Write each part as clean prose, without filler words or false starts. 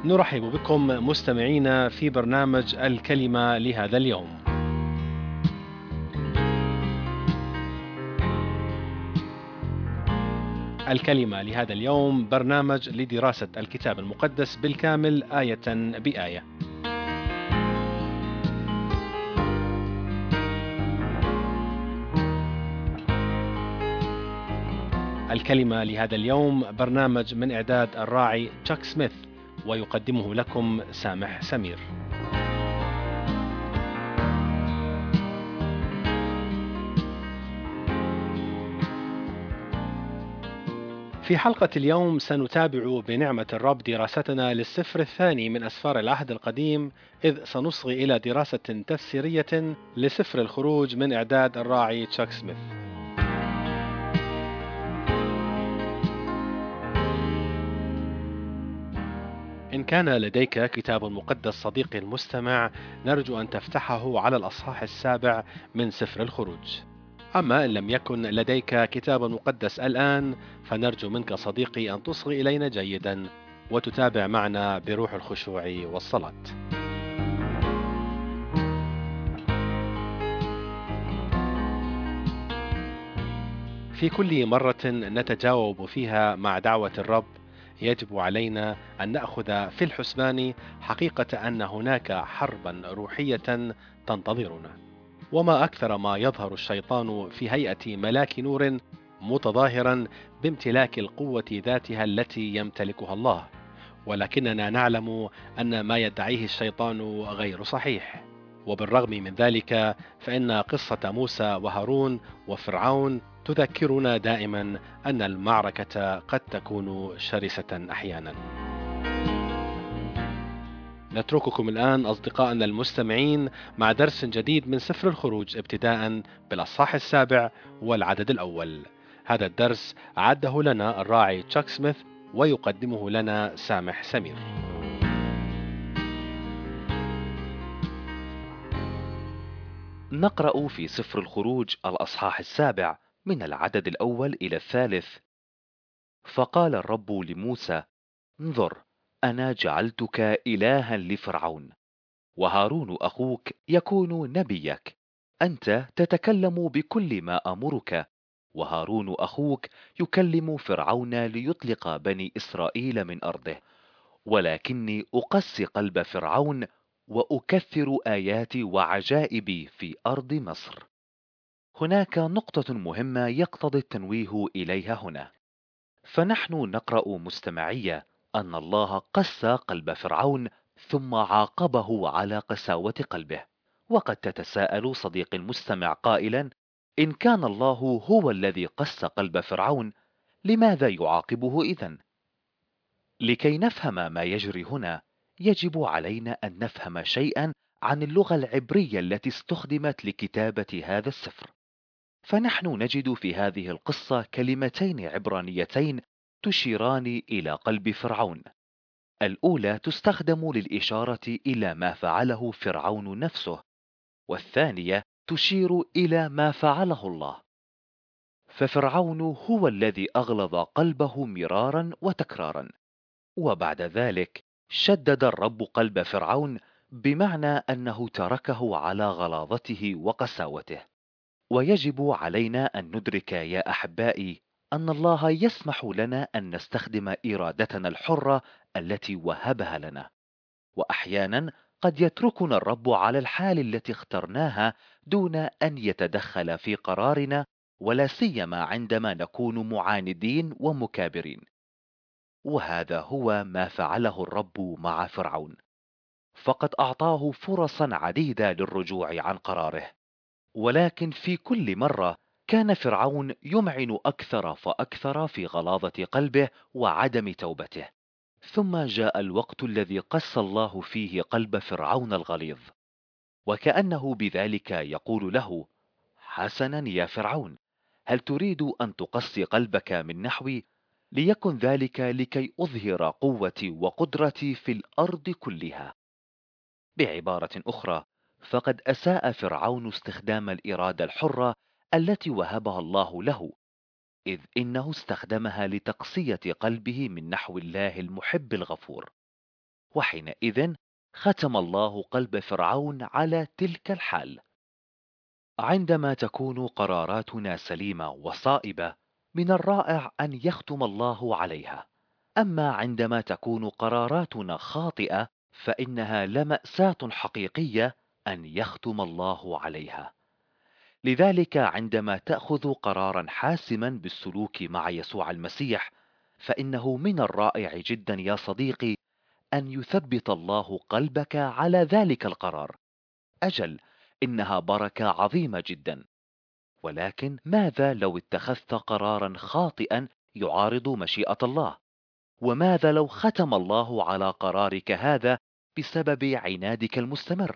نرحب بكم مستمعينا في برنامج الكلمة لهذا اليوم. الكلمة لهذا اليوم برنامج لدراسة الكتاب المقدس بالكامل آية بآية. الكلمة لهذا اليوم برنامج من إعداد الراعي تشاك سميث، ويقدمه لكم سامح سمير. في حلقة اليوم سنتابع بنعمة الرب دراستنا للسفر الثاني من أسفار العهد القديم، إذ سنصغي إلى دراسة تفسيرية لسفر الخروج من إعداد الراعي تشاك سميث. إن كان لديك كتاب مقدس صديقي المستمع، نرجو أن تفتحه على الأصحاح السابع من سفر الخروج. أما إن لم يكن لديك كتاب مقدس الآن، فنرجو منك صديقي أن تصغي إلينا جيدا وتتابع معنا بروح الخشوع والصلاة. في كل مرة نتجاوب فيها مع دعوة الرب، يجب علينا أن نأخذ في الحسبان حقيقة أن هناك حربا روحية تنتظرنا. وما أكثر ما يظهر الشيطان في هيئة ملاك نور متظاهرا بامتلاك القوة ذاتها التي يمتلكها الله، ولكننا نعلم أن ما يدعيه الشيطان غير صحيح. وبالرغم من ذلك فإن قصة موسى وهارون وفرعون تذكرنا دائما أن المعركة قد تكون شرسة أحيانا. نترككم الآن أصدقائنا المستمعين مع درس جديد من سفر الخروج، ابتداء بالأصحاح السابع والعدد الأول. هذا الدرس أعده لنا الراعي تشاك سميث، ويقدمه لنا سامح سمير. نقرأ في سفر الخروج الأصحاح السابع من العدد الأول إلى الثالث. فقال الرب لموسى: انظر، أنا جعلتك إلها لفرعون، وهارون أخوك يكون نبيك. أنت تتكلم بكل ما أمرك، وهارون أخوك يكلم فرعون ليطلق بني إسرائيل من أرضه. ولكني أقسي قلب فرعون، وأكثر آياتي وعجائبي في أرض مصر. هناك نقطة مهمة يقتضي التنويه إليها هنا. فنحن نقرأ مستمعية أن الله قسى قلب فرعون ثم عاقبه على قساوة قلبه. وقد تتساءل صديقي المستمع قائلا: إن كان الله هو الذي قسى قلب فرعون، لماذا يعاقبه إذن؟ لكي نفهم ما يجري هنا، يجب علينا أن نفهم شيئا عن اللغة العبرية التي استخدمت لكتابة هذا السفر. فنحن نجد في هذه القصة كلمتين عبرانيتين تشيران إلى قلب فرعون. الأولى تستخدم للإشارة إلى ما فعله فرعون نفسه، والثانية تشير إلى ما فعله الله. ففرعون هو الذي أغلظ قلبه مرارا وتكرارا، وبعد ذلك شدد الرب قلب فرعون، بمعنى أنه تركه على غلاظته وقساوته. ويجب علينا أن ندرك يا أحبائي أن الله يسمح لنا أن نستخدم إرادتنا الحرة التي وهبها لنا، وأحيانا قد يتركنا الرب على الحال التي اخترناها دون أن يتدخل في قرارنا، ولا سيما عندما نكون معاندين ومكابرين. وهذا هو ما فعله الرب مع فرعون، فقد أعطاه فرصا عديدة للرجوع عن قراره. ولكن في كل مرة كان فرعون يمعن أكثر فأكثر في غلاظة قلبه وعدم توبته. ثم جاء الوقت الذي قسى الله فيه قلب فرعون الغليظ، وكأنه بذلك يقول له: حسنا يا فرعون، هل تريد أن تقسي قلبك من نحوي؟ ليكن ذلك لكي أظهر قوتي وقدرتي في الأرض كلها. بعبارة أخرى، فقد أساء فرعون استخدام الإرادة الحرة التي وهبها الله له، إذ إنه استخدمها لتقسية قلبه من نحو الله المحب الغفور. وحينئذ ختم الله قلب فرعون على تلك الحال. عندما تكون قراراتنا سليمة وصائبة، من الرائع أن يختم الله عليها. أما عندما تكون قراراتنا خاطئة، فإنها لمأساة حقيقية أن يختم الله عليها. لذلك عندما تأخذ قرارا حاسما بالسلوك مع يسوع المسيح، فإنه من الرائع جدا يا صديقي أن يثبت الله قلبك على ذلك القرار. أجل، إنها بركة عظيمة جدا. ولكن ماذا لو اتخذت قرارا خاطئا يعارض مشيئة الله؟ وماذا لو ختم الله على قرارك هذا بسبب عنادك المستمر؟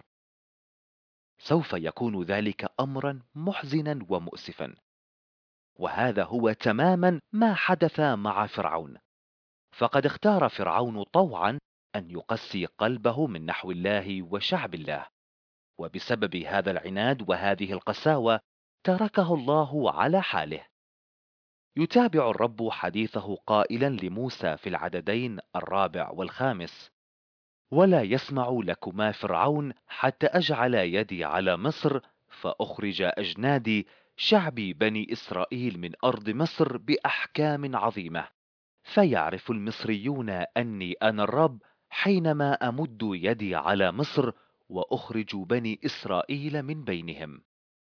سوف يكون ذلك أمرا محزنا ومؤسفا. وهذا هو تماما ما حدث مع فرعون. فقد اختار فرعون طوعا أن يقسي قلبه من نحو الله وشعب الله، وبسبب هذا العناد وهذه القساوة تركه الله على حاله. يتابع الرب حديثه قائلا لموسى في العددين 4 و5: ولا يسمع لكما فرعون حتى أجعل يدي على مصر فأخرج أجنادي شعبي بني إسرائيل من أرض مصر بأحكام عظيمة، فيعرف المصريون أني أنا الرب حينما أمد يدي على مصر وأخرج بني إسرائيل من بينهم.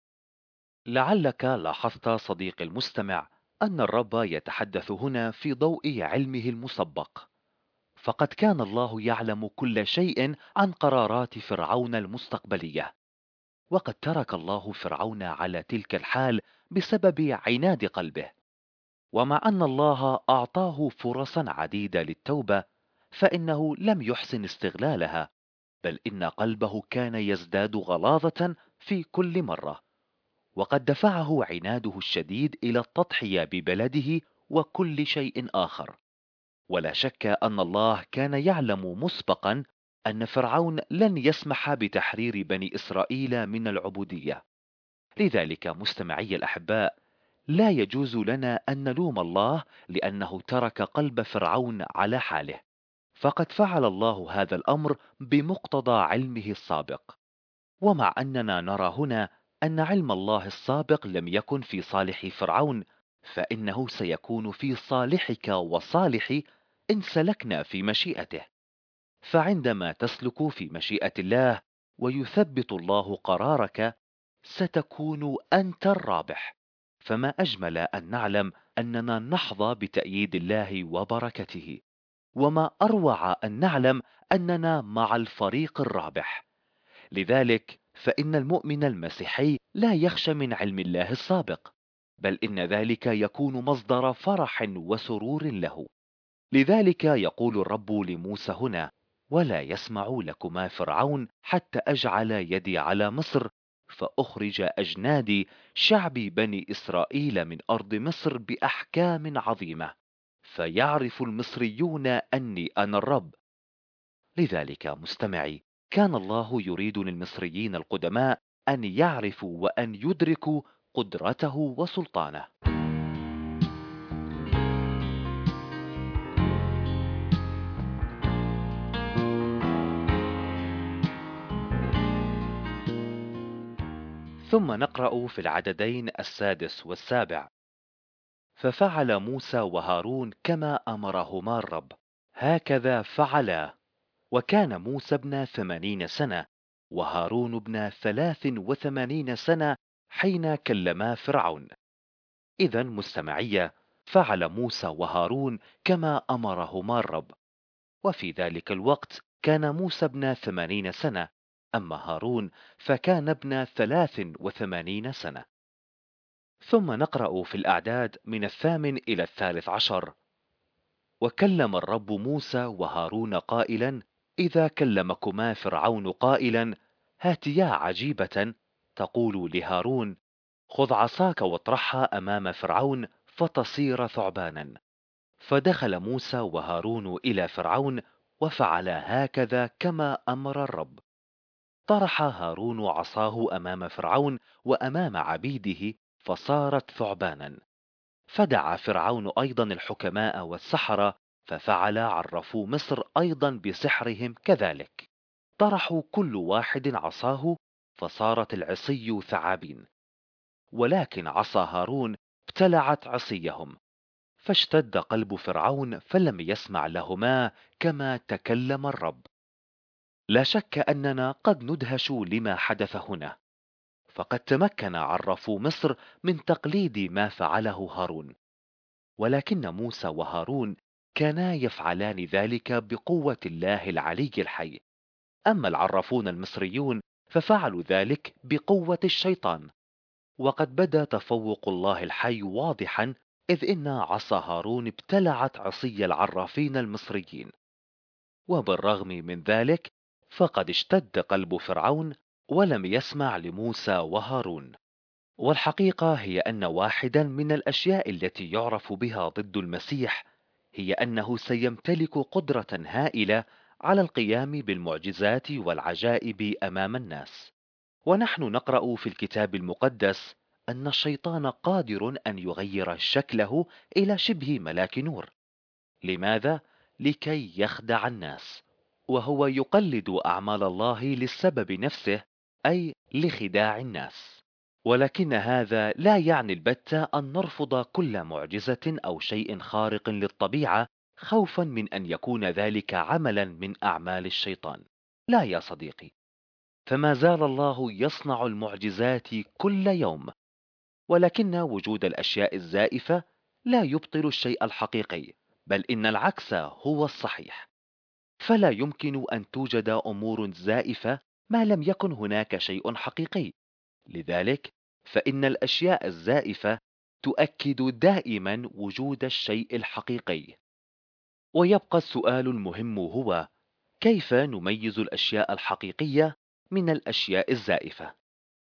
لعلك لاحظت صديقي المستمع أن الرب يتحدث هنا في ضوء علمه المسبق، فقد كان الله يعلم كل شيء عن قرارات فرعون المستقبلية، وقد ترك الله فرعون على تلك الحال بسبب عناد قلبه. ومع أن الله أعطاه فرصا عديدة للتوبة، فإنه لم يحسن استغلالها، بل إن قلبه كان يزداد غلاظة في كل مرة، وقد دفعه عناده الشديد إلى التضحية ببلده وكل شيء آخر. ولا شك أن الله كان يعلم مسبقا أن فرعون لن يسمح بتحرير بني إسرائيل من العبودية. لذلك مستمعي الأحباء، لا يجوز لنا أن نلوم الله لأنه ترك قلب فرعون على حاله، فقد فعل الله هذا الأمر بمقتضى علمه السابق. ومع أننا نرى هنا أن علم الله السابق لم يكن في صالح فرعون، فإنه سيكون في صالحك وصالحي إن سلكنا في مشيئته. فعندما تسلك في مشيئة الله ويثبت الله قرارك، ستكون أنت الرابح. فما أجمل أن نعلم أننا نحظى بتأييد الله وبركته، وما أروع أن نعلم أننا مع الفريق الرابح. لذلك فإن المؤمن المسيحي لا يخشى من علم الله السابق، بل إن ذلك يكون مصدر فرح وسرور له. لذلك يقول الرب لموسى هنا: ولا يسمع لكما فرعون حتى أجعل يدي على مصر فأخرج أجنادي شعبي بني إسرائيل من أرض مصر بأحكام عظيمة، فيعرف المصريون أني أنا الرب. لذلك مستمعي، كان الله يريد للمصريين القدماء أن يعرفوا وأن يدركوا قدرته وسلطانه. ثم نقرأ في العددين 6 و7: ففعل موسى وهارون كما أمرهما الرب، هكذا فعلا. وكان موسى ابن 80 سنة وهارون ابن 83 سنة حين كلما فرعون. إذا مستمعية، فعل موسى وهارون كما أمرهما الرب. وفي ذلك الوقت كان موسى ابن 80 سنة، أما هارون فكان ابن 83 سنة. ثم نقرأ في الأعداد من 8 إلى 13: وكلم الرب موسى وهارون قائلا: إذا كلمكما فرعون قائلا: هاتيا عجيبة، تقول لهارون: خذ عصاك واطرحها أمام فرعون فتصير ثعبانا. فدخل موسى وهارون إلى فرعون وفعلا هكذا كما أمر الرب. طرح هارون عصاه أمام فرعون وأمام عبيده فصارت ثعبانا. فدعا فرعون أيضا الحكماء والسحرة ففعل عرفوا مصر أيضا بسحرهم كذلك. طرحوا كل واحد عصاه، فصارت العصي ثعابين، ولكن عصا هارون ابتلعت عصيهم. فاشتد قلب فرعون فلم يسمع لهما، كما تكلم الرب. لا شك أننا قد ندهش لما حدث هنا، فقد تمكن عرفوا مصر من تقليد ما فعله هارون، ولكن موسى وهارون كانا يفعلان ذلك بقوة الله العلي الحي. أما العرافون المصريون ففعلوا ذلك بقوة الشيطان. وقد بدا تفوق الله الحي واضحا، إذ إن عصا هارون ابتلعت عصي العرافين المصريين. وبالرغم من ذلك فقد اشتد قلب فرعون ولم يسمع لموسى وهارون. والحقيقة هي أن واحدا من الأشياء التي يعرف بها ضد المسيح هي أنه سيمتلك قدرة هائلة على القيام بالمعجزات والعجائب أمام الناس. ونحن نقرأ في الكتاب المقدس أن الشيطان قادر أن يغير شكله إلى شبه ملاك نور. لماذا؟ لكي يخدع الناس، وهو يقلد أعمال الله للسبب نفسه، أي لخداع الناس. ولكن هذا لا يعني البتة أن نرفض كل معجزة أو شيء خارق للطبيعة خوفا من أن يكون ذلك عملا من أعمال الشيطان. لا يا صديقي، فما زال الله يصنع المعجزات كل يوم، ولكن وجود الأشياء الزائفة لا يبطل الشيء الحقيقي، بل إن العكس هو الصحيح. فلا يمكن أن توجد أمور زائفة ما لم يكن هناك شيء حقيقي. لذلك فإن الأشياء الزائفة تؤكد دائما وجود الشيء الحقيقي. ويبقى السؤال المهم هو: كيف نميز الأشياء الحقيقية من الأشياء الزائفة؟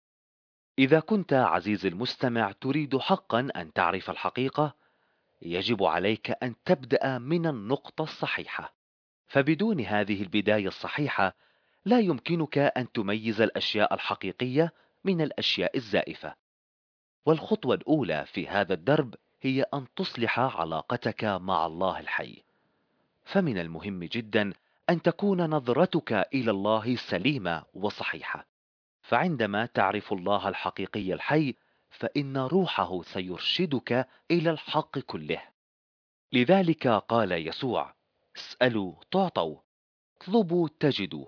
إذا كنت عزيزي المستمع تريد حقا أن تعرف الحقيقة، يجب عليك أن تبدأ من النقطة الصحيحة. فبدون هذه البداية الصحيحة لا يمكنك أن تميز الأشياء الحقيقية من الأشياء الزائفة. والخطوة الأولى في هذا الدرب هي أن تصلح علاقتك مع الله الحي. فمن المهم جدا أن تكون نظرتك إلى الله سليمة وصحيحة. فعندما تعرف الله الحقيقي الحي فإن روحه سيرشدك إلى الحق كله. لذلك قال يسوع: اسألوا تعطوا، اطلبوا تجدوا،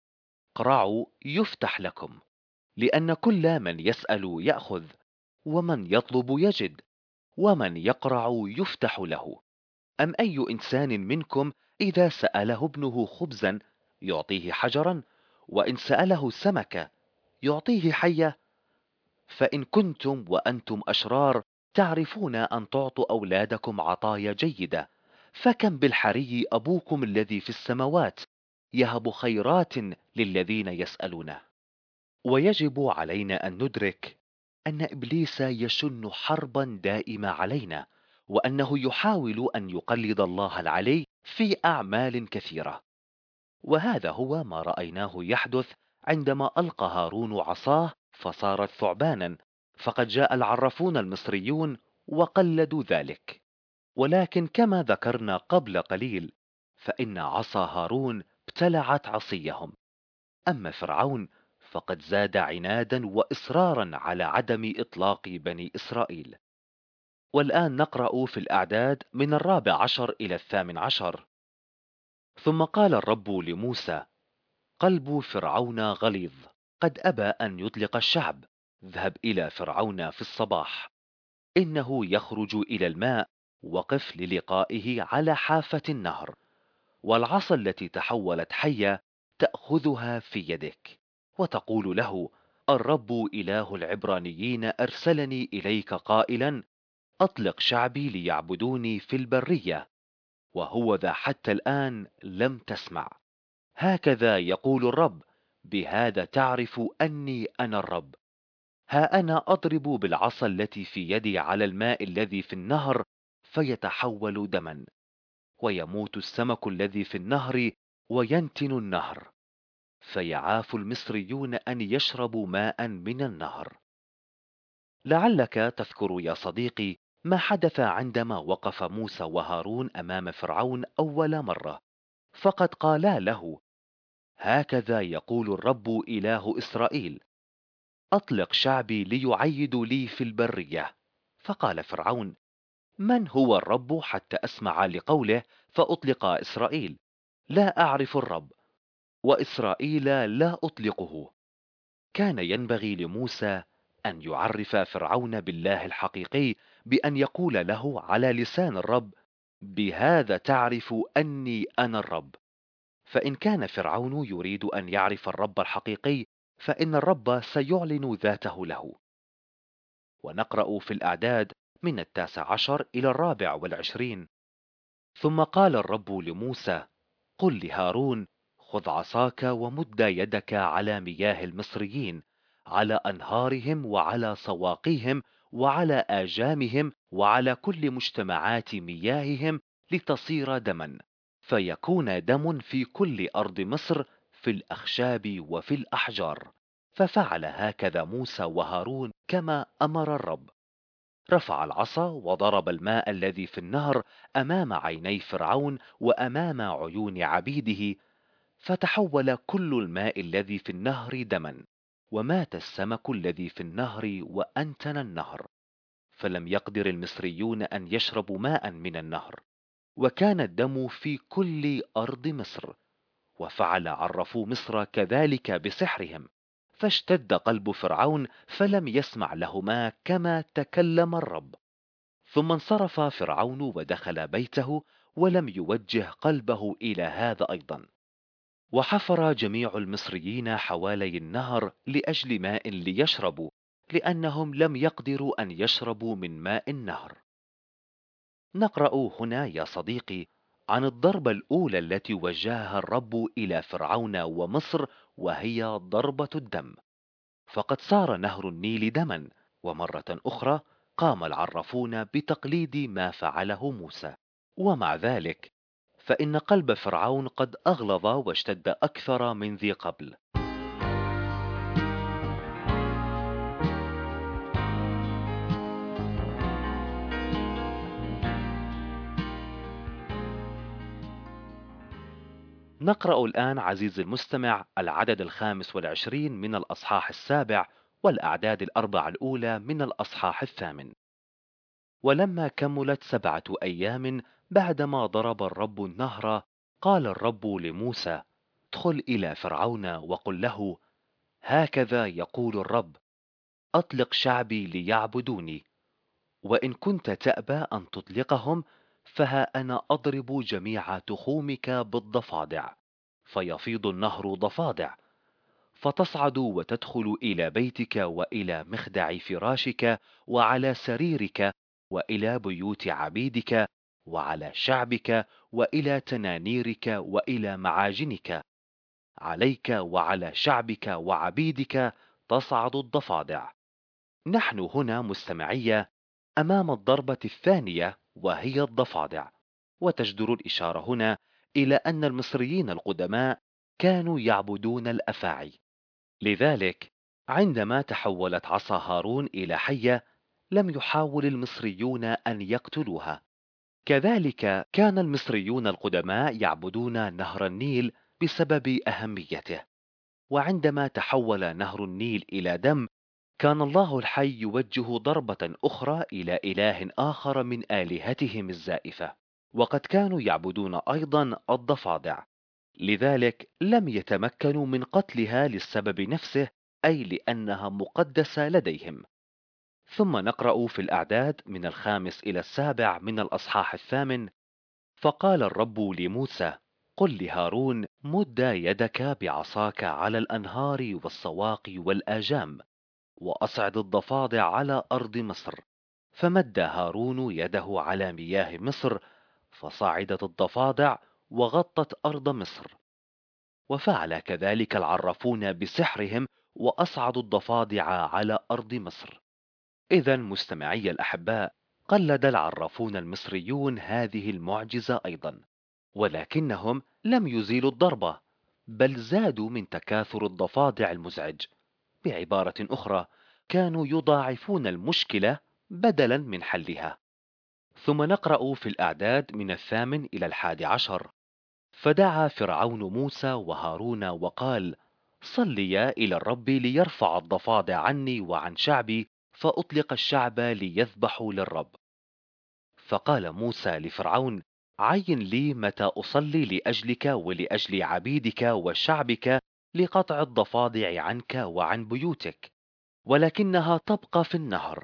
اقرعوا يفتح لكم. لأن كل من يسأل يأخذ، ومن يطلب يجد، ومن يقرع يفتح له. أم أي إنسان منكم إذا سأله ابنه خبزا يعطيه حجرا؟ وإن سأله سمكة يعطيه حية؟ فإن كنتم وأنتم أشرار تعرفون أن تعطوا أولادكم عطايا جيدة، فكم بالحري أبوكم الذي في السماوات يهب خيرات للذين يسألونه. ويجب علينا أن ندرك أن إبليس يشن حربا دائمة علينا، وأنه يحاول أن يقلد الله العلي في أعمال كثيرة. وهذا هو ما رأيناه يحدث عندما ألقى هارون عصاه فصارت ثعبانا، فقد جاء العرافون المصريون وقلدوا ذلك. ولكن كما ذكرنا قبل قليل فإن عصا هارون ابتلعت عصيهم. أما فرعون فقد زاد عنادا وإصرارا على عدم إطلاق بني إسرائيل. والآن نقرأ في الأعداد من 14 إلى 18. ثم قال الرب لموسى: قلب فرعون غليظ، قد أبى أن يطلق الشعب. اذهب إلى فرعون في الصباح، إنه يخرج إلى الماء، وقف للقائه على حافة النهر. والعصا التي تحولت حية تأخذها في يدك، وتقول له: الرب إله العبرانيين أرسلني إليك قائلا: أطلق شعبي ليعبدوني في البرية، وهو ذا حتى الآن لم تسمع. هكذا يقول الرب: بهذا تعرف أني أنا الرب. ها أنا أضرب بالعصا التي في يدي على الماء الذي في النهر فيتحول دما، ويموت السمك الذي في النهر وينتن النهر، فيعاف المصريون أن يشربوا ماء من النهر. لعلك تذكر يا صديقي ما حدث عندما وقف موسى وهارون أمام فرعون أول مرة، فقد قالا له: هكذا يقول الرب إله إسرائيل: أطلق شعبي ليعيدوا لي في البرية. فقال فرعون: من هو الرب حتى أسمع لقوله فأطلق إسرائيل؟ لا أعرف الرب، وإسرائيل لا أطلقه. كان ينبغي لموسى أن يعرف فرعون بالله الحقيقي، بأن يقول له على لسان الرب: بهذا تعرف أني أنا الرب. فإن كان فرعون يريد أن يعرف الرب الحقيقي، فإن الرب سيعلن ذاته له. ونقرأ في الأعداد من 19 إلى 24: ثم قال الرب لموسى: قل لهارون: خذ عصاك ومد يدك على مياه المصريين، على أنهارهم وعلى سواقيهم وعلى آجامهم وعلى كل مجتمعات مياههم، لتصير دما، فيكون دم في كل أرض مصر، في الأخشاب وفي الأحجار. ففعل هكذا موسى وهارون كما أمر الرب. رفع العصا وضرب الماء الذي في النهر أمام عيني فرعون وأمام عيون عبيده، فتحول كل الماء الذي في النهر دما، ومات السمك الذي في النهر وأنتن النهر، فلم يقدر المصريون أن يشربوا ماء من النهر، وكان الدم في كل أرض مصر. وفعل عرفوا مصر كذلك بسحرهم، فاشتد قلب فرعون فلم يسمع لهما كما تكلم الرب. ثم انصرف فرعون ودخل بيته، ولم يوجه قلبه إلى هذا أيضا. وحفر جميع المصريين حوالي النهر لأجل ماء ليشربوا، لأنهم لم يقدروا أن يشربوا من ماء النهر. نقرأ هنا يا صديقي عن الضربة الأولى التي وجهها الرب إلى فرعون ومصر، وهي ضربة الدم. فقد صار نهر النيل دما، ومرة أخرى قام العرافون بتقليد ما فعله موسى. ومع ذلك فإن قلب فرعون قد أغلظ واشتد أكثر من ذي قبل. نقرأ الآن عزيزي المستمع العدد 25 من الأصحاح 7، والأعداد 4 الأولى من الأصحاح 8. ولما كملت 7 أيام بعدما ضرب الرب النهر، قال الرب لموسى: ادخل إلى فرعون وقل له: هكذا يقول الرب: أطلق شعبي ليعبدوني، وإن كنت تأبى أن تطلقهم، فها أنا أضرب جميع تخومك بالضفادع، فيفيض النهر ضفادع، فتصعد وتدخل إلى بيتك وإلى مخدع فراشك وعلى سريرك وإلى بيوت عبيدك وعلى شعبك وإلى تنانيرك وإلى معاجنك. عليك وعلى شعبك وعبيدك تصعد الضفادع. نحن هنا مستمعية أمام الضربة الثانية، وهي الضفادع. وتجدر الإشارة هنا إلى أن المصريين القدماء كانوا يعبدون الأفاعي. لذلك عندما تحولت عصا هارون إلى حية، لم يحاول المصريون أن يقتلوها. كذلك كان المصريون القدماء يعبدون نهر النيل بسبب أهميته. وعندما تحول نهر النيل إلى دم، كان الله الحي يوجه ضربة أخرى إلى إله آخر من آلهتهم الزائفة، وقد كانوا يعبدون أيضا الضفادع. لذلك لم يتمكنوا من قتلها للسبب نفسه، أي لأنها مقدسة لديهم. ثم نقرأ في الأعداد من 5 إلى 7 من الأصحاح 8: فقال الرب لموسى: قل لهارون: مد يدك بعصاك على الأنهار والسواقي والآجام، وأصعد الضفادع على أرض مصر. فمد هارون يده على مياه مصر، فصعدت الضفادع وغطت أرض مصر. وفعل كذلك العرافون بسحرهم، وأصعدوا الضفادع على أرض مصر. إذا مستمعي الأحباء، قلد العرافون المصريون هذه المعجزة أيضا، ولكنهم لم يزيلوا الضربة، بل زادوا من تكاثر الضفادع المزعج. بعبارة أخرى، كانوا يضاعفون المشكلة بدلا من حلها. ثم نقرأ في الأعداد من 8 إلى 11: فدعا فرعون موسى وهارون وقال: صليا إلى الرب ليرفع الضفادع عني وعن شعبي، فأطلق الشعب ليذبحوا للرب. فقال موسى لفرعون: عين لي متى أصلي لأجلك ولأجل عبيدك وشعبك لقطع الضفادع عنك وعن بيوتك، ولكنها تبقى في النهر.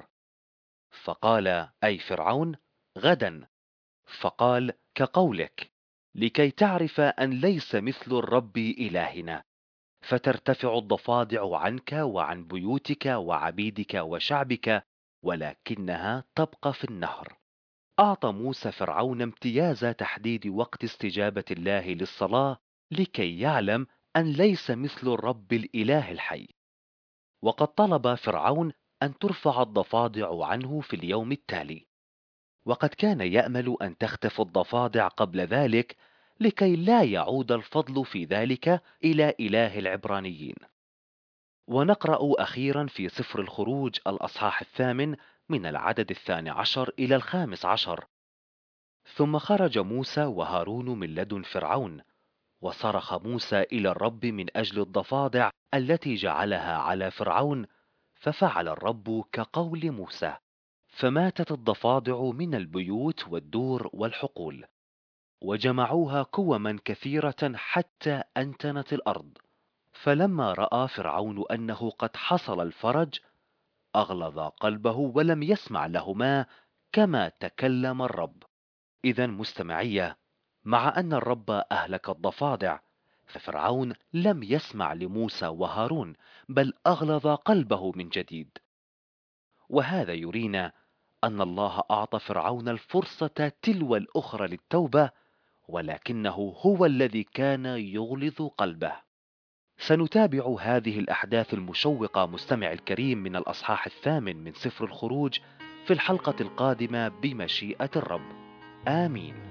فقال أي فرعون: غدا. فقال: كقولك، لكي تعرف أن ليس مثل الرب إلهنا، فترتفع الضفادع عنك وعن بيوتك وعبيدك وشعبك، ولكنها تبقى في النهر. أعطى موسى فرعون امتياز تحديد وقت استجابة الله للصلاة، لكي يعلم أن ليس مثل الرب الإله الحي. وقد طلب فرعون أن ترفع الضفادع عنه في اليوم التالي، وقد كان يأمل أن تختفي الضفادع قبل ذلك، لكي لا يعود الفضل في ذلك إلى إله العبرانيين. ونقرأ أخيرا في سفر الخروج الأصحاح 8 من العدد 12 إلى 15: ثم خرج موسى وهارون من لدن فرعون، وصرخ موسى إلى الرب من أجل الضفادع التي جعلها على فرعون، ففعل الرب كقول موسى، فماتت الضفادع من البيوت والدور والحقول، وجمعوها كوما كثيرة حتى أنتنت الأرض. فلما رأى فرعون أنه قد حصل الفرج، أغلظ قلبه ولم يسمع لهما كما تكلم الرب. إذا مستمعية، مع أن الرب أهلك الضفادع، ففرعون لم يسمع لموسى وهارون، بل أغلظ قلبه من جديد. وهذا يرينا أن الله أعطى فرعون الفرصة تلو الأخرى للتوبة، ولكنه هو الذي كان يغلظ قلبه. سنتابع هذه الأحداث المشوقة مستمع الكريم من الأصحاح 8 من سفر الخروج في الحلقة القادمة بمشيئة الرب. آمين.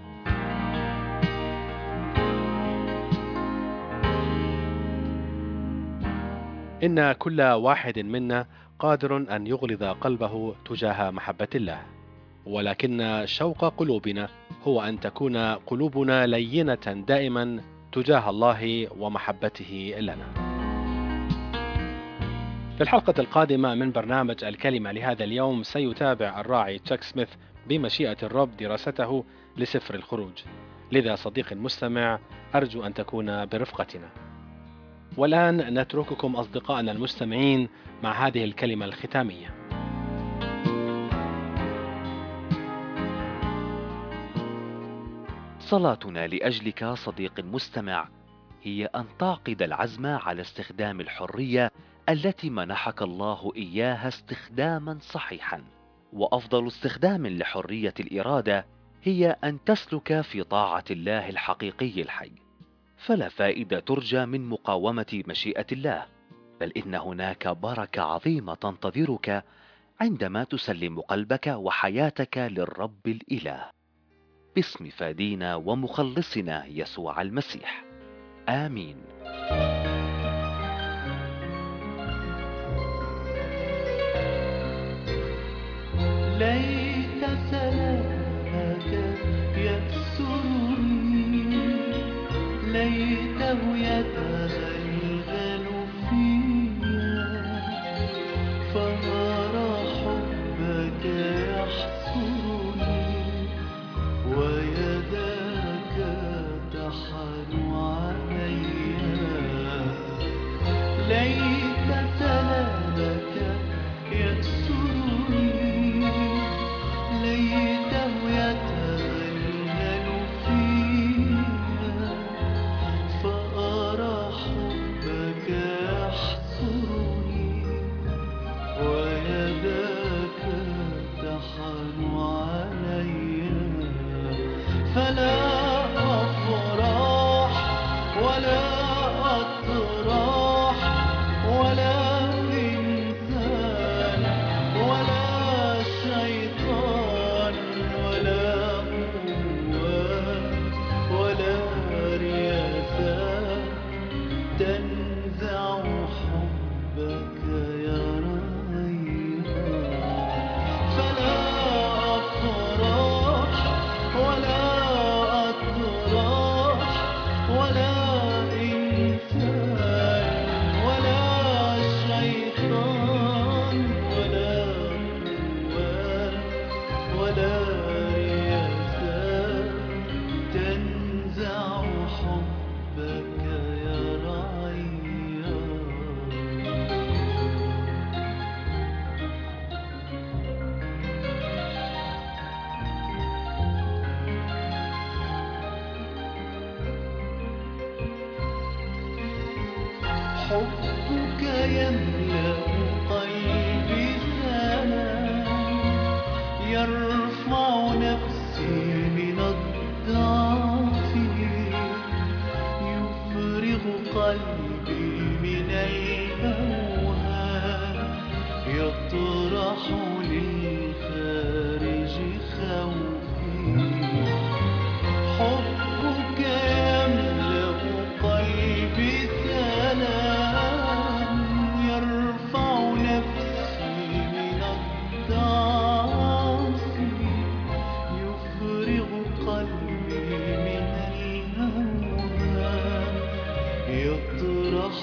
إن كل واحد منا قادر أن يغلظ قلبه تجاه محبة الله، ولكن شوق قلوبنا هو أن تكون قلوبنا لينة دائما تجاه الله ومحبته لنا. في الحلقة القادمة من برنامج الكلمة لهذا اليوم سيتابع الراعي تشاك سميث بمشيئة الرب دراسته لسفر الخروج. لذا صديقي المستمع، أرجو أن تكون برفقتنا. والآن نترككم أصدقائنا المستمعين مع هذه الكلمة الختامية. صلاتنا لأجلك صديقي المستمع هي أن تعقد العزم على استخدام الحرية التي منحك الله إياها استخداما صحيحا. وأفضل استخدام لحرية الإرادة هي أن تسلك في طاعة الله الحقيقي الحي. فلا فائدة ترجى من مقاومة مشيئة الله، بل إن هناك بركة عظيمة تنتظرك عندما تسلم قلبك وحياتك للرب الإله، باسم فادينا ومخلصنا يسوع المسيح. آمين. ليت سلامك يكسرني، ليته يتغلغل فيا، فنار حبك يحصرني، ويداك تحن علي. ليت سلامك يكسرني، حبك يملأ قلبي سلام يرفع نفسي من الضعف يفرغ قلبي من الأوهام يطرح للخارج خوفي حبك يملأ قلبي سلام يرفع نفسي من الضعف يفرغ قلبي من الأوهام يطرح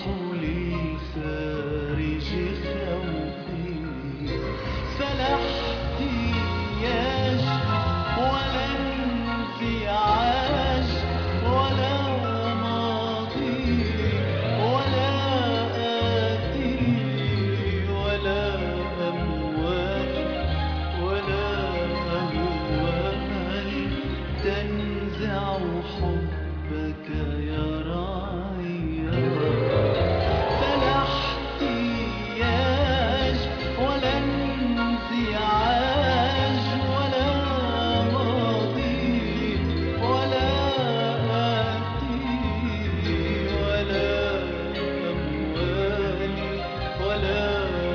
للخارج خوفي فلا احتياج ولا انزعاج ولا ماضي ولا آتي ولا أموال ولا أهوال تنزع حبك يا راعيا فلا احتياج ولا انزعاج ولا ماضي ولا آتي ولا أموال ولا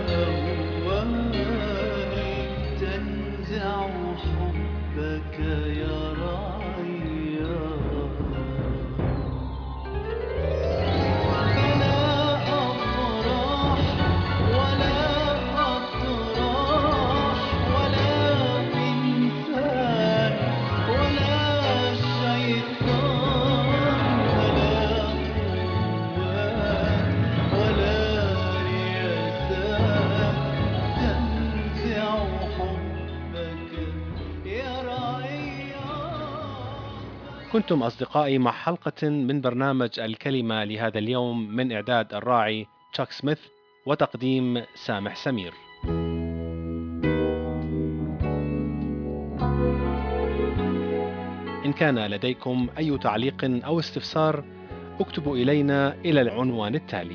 أهوال تنزع حبك يا راعيا فلا أفراح ولا أطراح ولا إنسان ولا شيطان ولا قوات ولا رياسات تنزع حبك يا رعيا كنتم أصدقائي مع حلقة من برنامج الكلمة لهذا اليوم من إعداد الراعي تشاك سميث وتقديم سامح سمير. إن كان لديكم أي تعليق أو استفسار اكتبوا إلينا إلى العنوان التالي: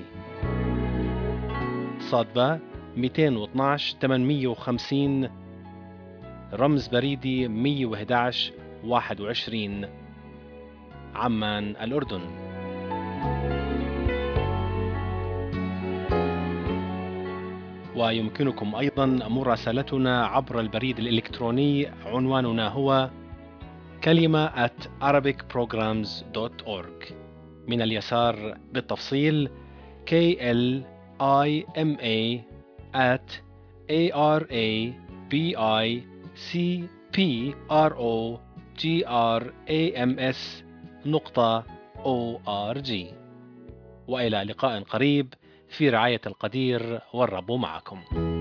صادبة 212 850 رمز بريدي 111 21 عمان الأردن. ويمكنكم أيضا مراسلتنا عبر البريد الإلكتروني، عنواننا هو kalima@arabicprograms.org. من اليسار بالتفصيل KLIMA@ARABICPROGRAMS.org. وإلى لقاء قريب في رعاية القدير، والرب معكم.